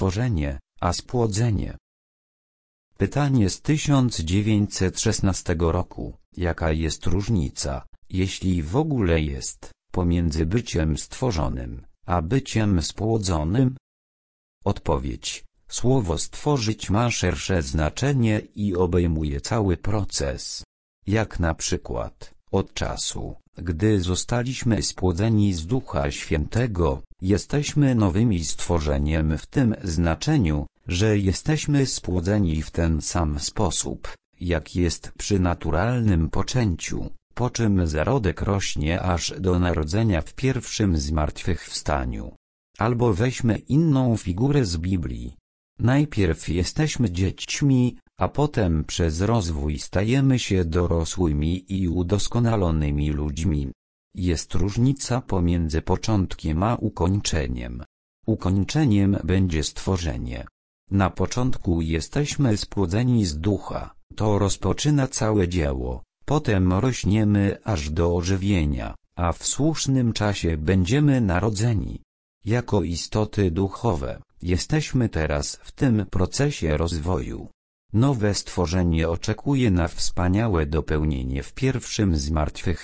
stworzenie, a spłodzenie. Pytanie z 1916 roku. Jaka jest różnica, jeśli w ogóle jest, pomiędzy byciem stworzonym, a byciem spłodzonym? Odpowiedź. Słowo stworzyć ma szersze znaczenie i obejmuje cały proces. Jak na przykład, od czasu, gdy zostaliśmy spłodzeni z Ducha Świętego, jesteśmy nowymi stworzeniem w tym znaczeniu, że jesteśmy spłodzeni w ten sam sposób, jak jest przy naturalnym poczęciu, po czym zarodek rośnie aż do narodzenia w pierwszym zmartwychwstaniu. Albo weźmy inną figurę z Biblii. Najpierw jesteśmy dziećmi, a potem przez rozwój stajemy się dorosłymi i udoskonalonymi ludźmi. Jest różnica pomiędzy początkiem a ukończeniem. Ukończeniem będzie stworzenie. Na początku jesteśmy spłodzeni z Ducha, to rozpoczyna całe dzieło, potem rośniemy aż do ożywienia, a w słusznym czasie będziemy narodzeni. Jako istoty duchowe, jesteśmy teraz w tym procesie rozwoju. Nowe stworzenie oczekuje na wspaniałe dopełnienie w pierwszym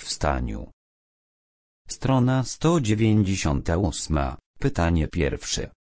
zmartwychwstaniu. Strona 198. Pytanie pierwsze.